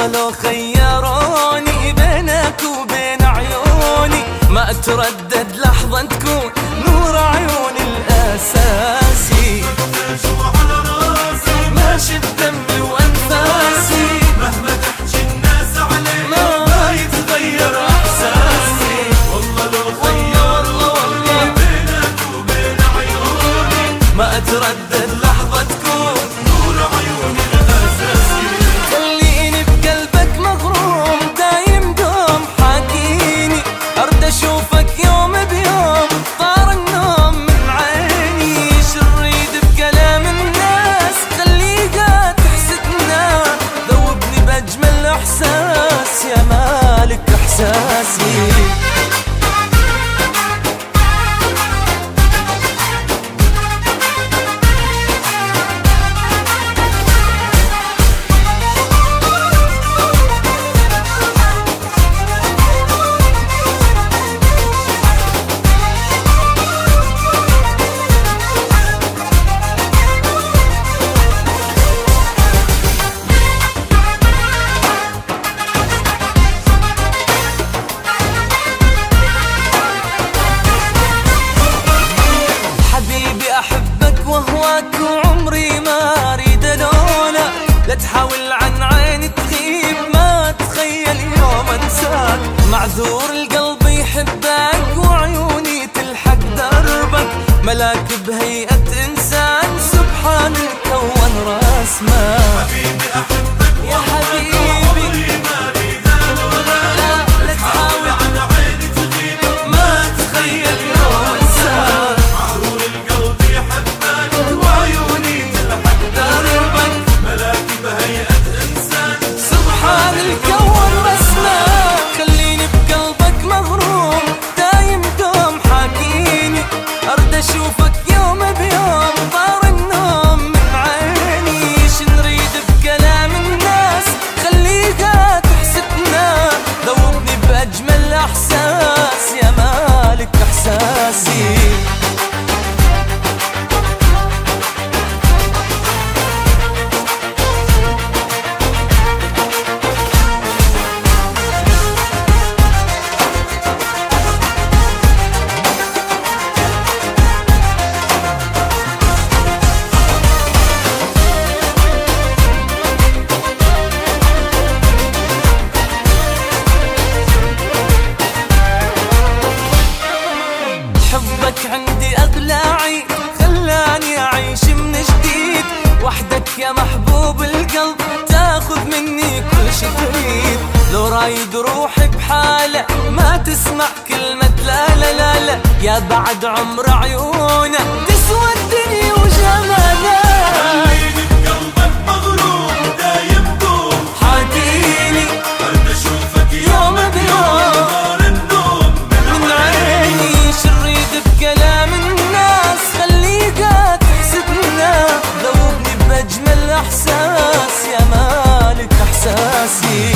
والله لو خيروني بينك وبين عيوني ما اتردد لحظة تكون نور عيوني الأساسي. ماشي بدمي وأنفاسي مهما تحكي الناس عليك ما يتغير إحساسي. والله لو خيروني بينك وبين عيوني ما اتردد لحظة تكون نور عيوني الأساسي. خليني بقلبك مغروم دايم دوم حاكيني أرد أشوفك يوم بيوم طار النوم من عيني. شريد بكلام الناس خليها تحسدنا ذوبني بأجمل إحساس يا مالك إحساسي. وهواك وعمري ما اريد الونه لا تحاول عن عيني تغيب ما تخيل يوم انساك. معذور القلب يحبك وعيوني تلحق دربك ملاك بهيئة انسان سبحان الكون رسمه. حبيبي احبك يا حبيبي ما اريد الونه لا تحاول عن عيني تغيب ما تخيل يوم انساك. معذور القلب يحبك وعيوني تلحق دربك ملاك بهيئة انسان سبحان الكون رسمه. خليني بقلبك مغروم دايم دوم حاكيني ارد اشوفك يوم بيوم طار النوم من عيني. شنريد بكلام الناس خليها تحسدنا ذوبني باجمل احساس يا مالك احساسي. حبك عندي أغلى عيد خلاني أعيش من جديد وحدك يا محبوب القلب تاخذ مني كل شي تريد. لو رايد روحي بحالة ما تسمع كلمة لا لا لا لا يا بعد عمر عيونك تسوى الدنيا وجمالها. خليني بقلبك مغروم دايم دوم حاكيني ارد اشوفك يوم بيوم من عيني. شريد بكلام الناس خليها تحسدنا ذوبني بأجمل احساس يا مالك احساسي.